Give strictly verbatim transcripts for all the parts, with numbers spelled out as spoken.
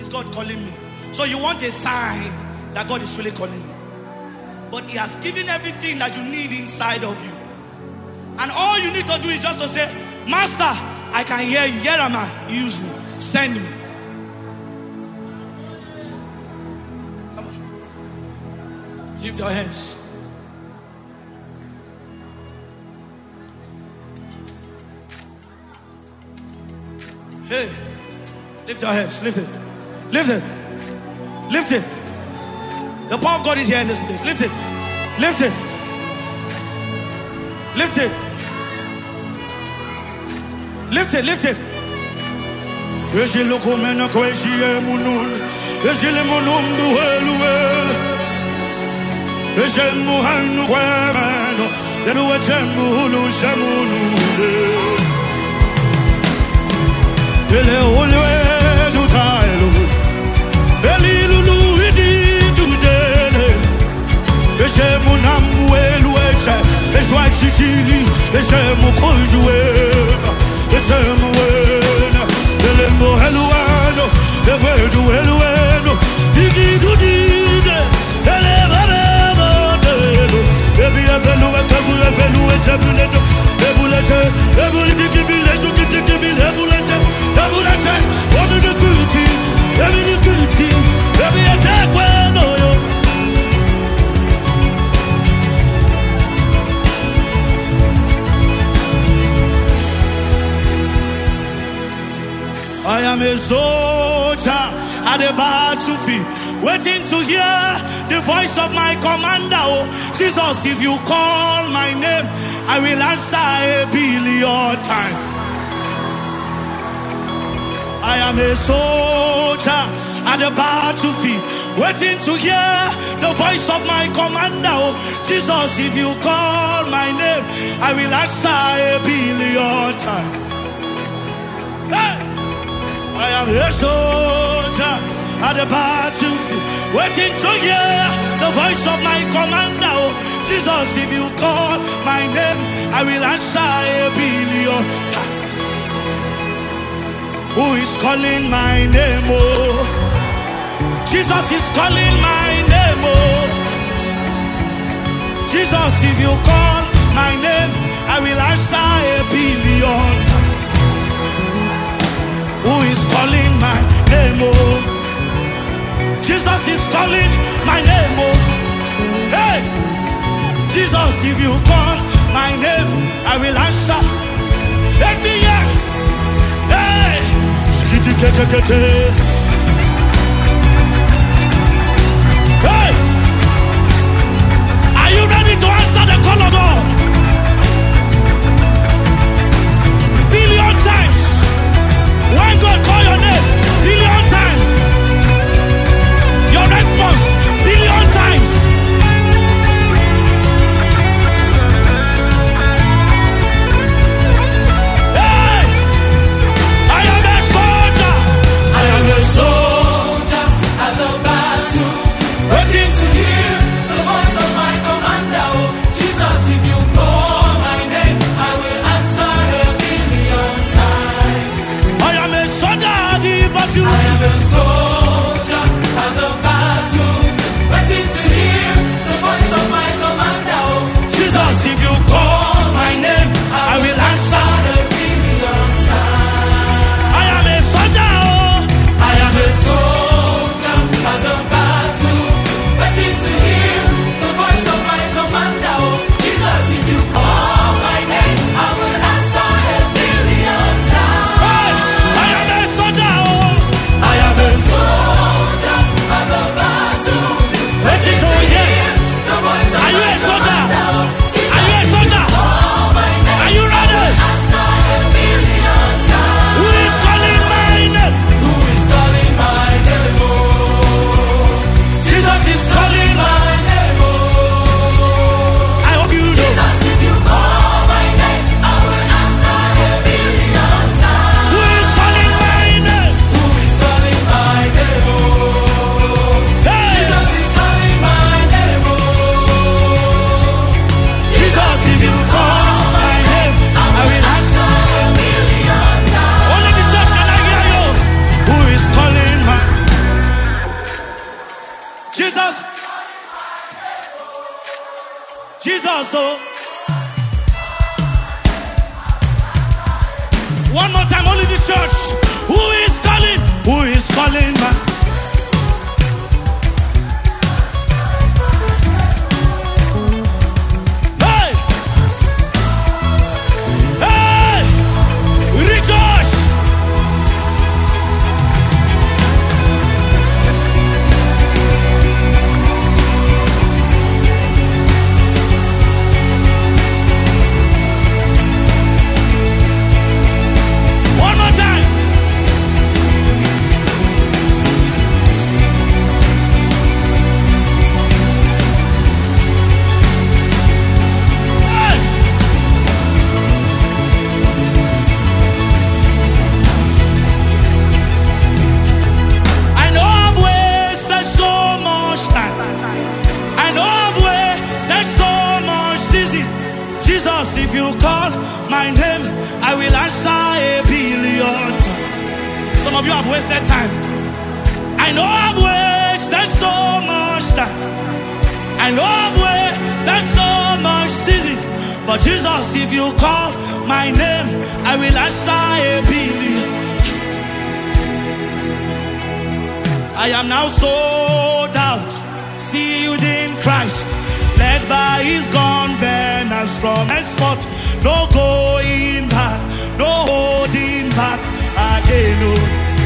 Is God calling me? So you want a sign that God is really calling you. But He has given everything that you need inside of you. And all you need to do is just to say, Master, I can hear you. Here am I. Use me. Send me. Come on. Lift your hands. Hey. Lift your hands. Lift it. Lift it. Lift it. The power of God is here in this place. Lift it. Lift it. Lift it. Lift it. Lift it. I am a soldier at the battlefield, waiting to hear the voice of my commander. Oh, Jesus, if you call my name, I will answer a billion times. I am a soldier at the battlefield, waiting to hear the voice of my commander. Oh, Jesus, if you call my name, I will answer a billion times. Hey! I am a soldier at the battlefield, waiting to hear the voice of my commander. Oh, Jesus, if you call my name, I will answer a billion times. Who is calling my name? Oh, Jesus is calling my name. Oh, Jesus, if you call my name, I will answer a billion times. Who is calling my name? Oh, Jesus is calling my name. Oh, hey, Jesus, if you call my name, I will answer. Let me hear. Hey, hey, are you ready to answer the call of God? Billion times. When God call your name, billion times. Your response, billion times. Hey! I am a soldier. I am a soldier at the battle, waiting to hear the voice of my commander. Oh, Jesus, if you call my name, I will answer a billion times. I am a soldier at the battle. I am a soldier at the battle, waiting to hear the voice of my commander. Oh, Jesus, if you call my name, I will answer a billion times. I am a soldier. Oh, I am a soldier at the battle, waiting to hear the voice of my commander. Oh, Jesus, if you call my name, I will answer a billion times. Hey, I am a soldier. Oh, I am a soldier. Jesus. Jesus, oh. One more time, only the church. Who is calling? Who is calling, man? Hey! Hey! Rejoice! If you call my name, I will answer a billion times. Some of you have wasted time. I know I've wasted so much time. I know I've wasted so much season. But Jesus, if you call my name, I will answer a billion. I am now sold out, sealed in Christ, led by his covenants from henceforth. No going back, no holding back again. No.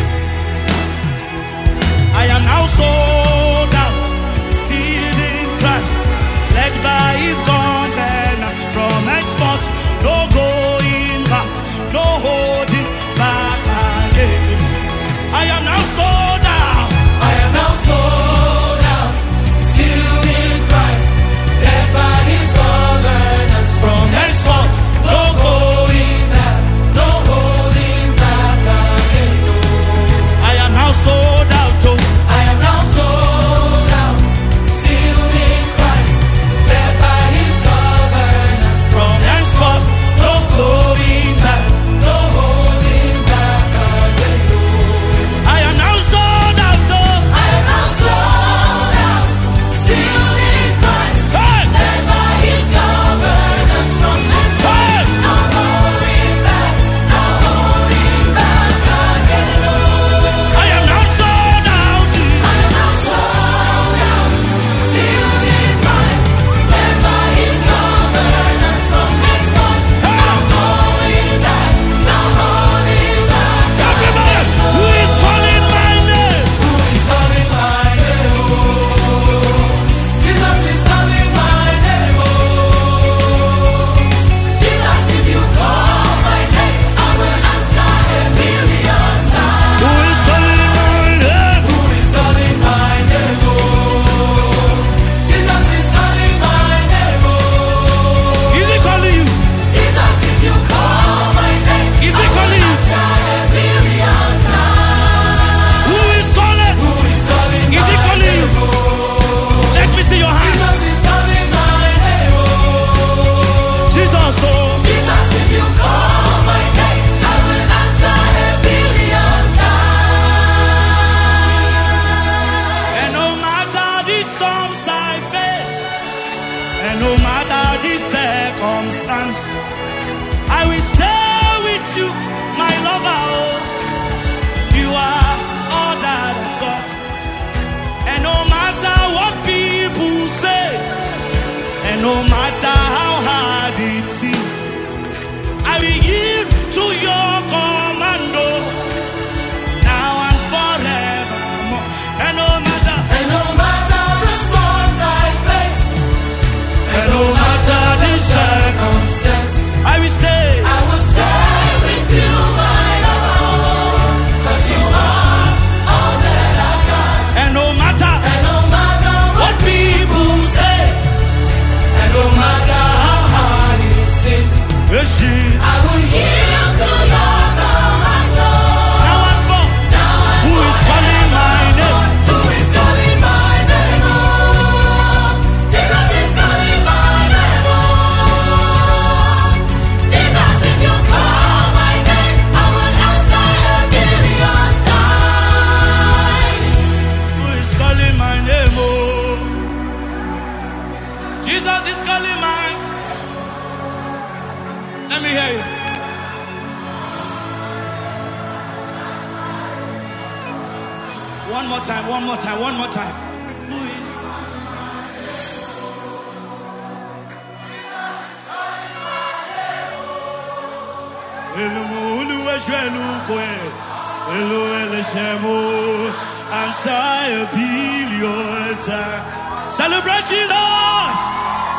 I am now sold out, sealed in Christ, led by his covenants from henceforth. No going back, no holding back again. I am now sold out. I am now sold out, sealed in Christ, led by his covenants From henceforth, no going back, no holding back again. No. I am now sold out. Oh. I am now sold out, sealed in Christ, led by his covenants From henceforth, no going back. no holding back again. No. I am now sold out. Oh. I am now sold out, sealed in Christ, Hey! led by his covenants from henceforth. Hey! No going back, no holding back again. No. I am now sold out. I am now sold out, sealed in Christ, led by his covenants from henceforth. No going back, no holding back. Everybody, who is calling my name? Who is calling my name? Oh, Jesus is calling my name. Oh, Jesus, if you call my name, I will answer a million times. Who is calling my name? Who is calling my name? Oh, Jesus is calling my name. Oh, Is he calling you? Jesus, if you call my name, Is I he will calling you? answer a million times. Who is calling? Who is calling Is he my calling you? name? Oh, Let me see your hands. Jesus is calling my name. Oh, Jesus, oh. Jesus, if you call my name, I will answer a billion times. And no matter the storms I face, and no matter the circumstance, I will stay with you, my lover. Oh. You are all that I've got. And no matter what people say, and no matter how hard it seems, I will yield to your commando now and forevermore. And no matter, And no matter the storms I face, and no matter the circumstance, I will stay. I will stay with you, my lover, 'cause you are all that I've got. And no matter And no matter what what people say, and no matter One more time, one more time, one more time. Who is? Celebrate Jesus!